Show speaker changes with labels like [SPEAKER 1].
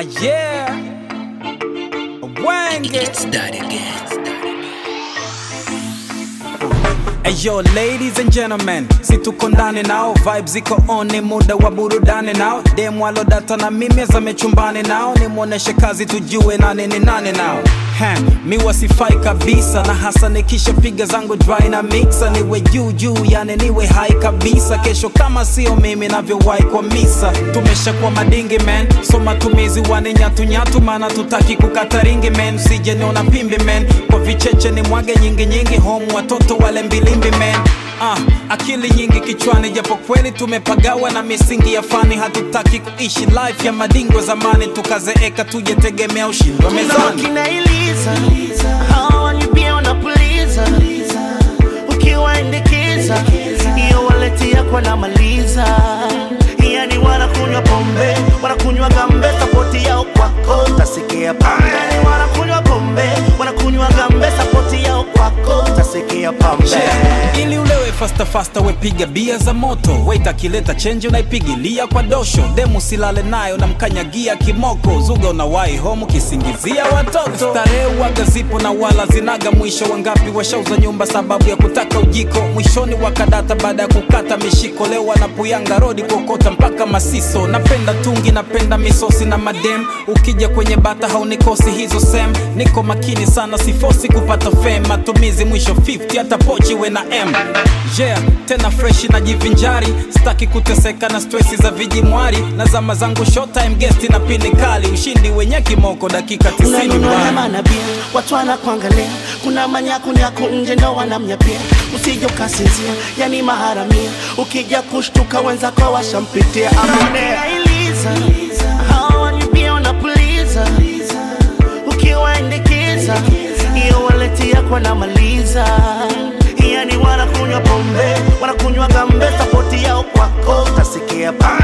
[SPEAKER 1] yeah, Wenge.
[SPEAKER 2] It's that again.
[SPEAKER 1] Hey yo, ladies and gentlemen, si tuko ndani nao, vibes ziko on, ni muda wa burudani nao. Demu alo data na mimi zamechumbani nao, ni muoneshe kazi tujue nani ni nani nao. Mi wasifai kabisa, na hasa nikisha piga zangu dry na mixa. Niwe juu, yani niwe high kabisa. Kesho kama sio mimi navyowai kwa misa. Tumesha kwa madingi man, so matumizi wane nyatu mana tutaki kukata ringi man. Sije niona pimbi man, kwa vicheche ni mwage nyingi home watoto wale mbilimbi man. Akili nyingi kichwani, japo kweli tumepagawa na misingi ya fani. Hatutaki kuishi life ya madingo zamani, tukazeeka tujetegemea ushindi wa mezani.
[SPEAKER 3] Hawa ni pia wanapuliza, ukiwaendekeza iyo waletia kwa namaliza. Yani wanakunywa pombe, wanakunywa gambe, sapoti yao kwako tasikia pambe. Yani wanakunywa pombe, wanakunywa gambe, sapoti yao kwako tasikia pambe.
[SPEAKER 1] Ili ulewe fasta wepiga bia za moto. Wait akileta change unaipigilia kwa dosho. Demu silale nayo na mkanyagia kimoko. Zuga unawai home kisingizia watoto. Starehe waga zipo na wala zinaga mwisho. Wangapi washauza nyumba sababu ya kutaka ujiko. Mwishoni wakadata baada ya kukata mishiko. Leo wanapuyanga rodi kokota mpaka Masiso. Napenda tungi, napenda misosi na madem. Ukija kwenye bata haunikosi hizo sem. Niko makini sana sifosi kupata fame. Matumizi mwisho 50 hata pochi we na M. Yeah, tena fresh na jivinjari. Staki kuteseka na stressi za vijimwari. Na zama zangu short time guest na pini kali. Ushindi wenye kimoko dakika 90
[SPEAKER 3] Unanunua bia, watu wanakuangalia. Kuna manyaku nje ndo wanamnyapia. Usije ukasinzia, yani maharamia. Ukija kushtuka wenzako washampitia. Hawa ni pia wanapuliza, ukiwaendekeza iyo waletia kwa namaliza. Yani wanakunywa pombe, wanakunywa gambe, sapoti yao kwako tasikia pambe.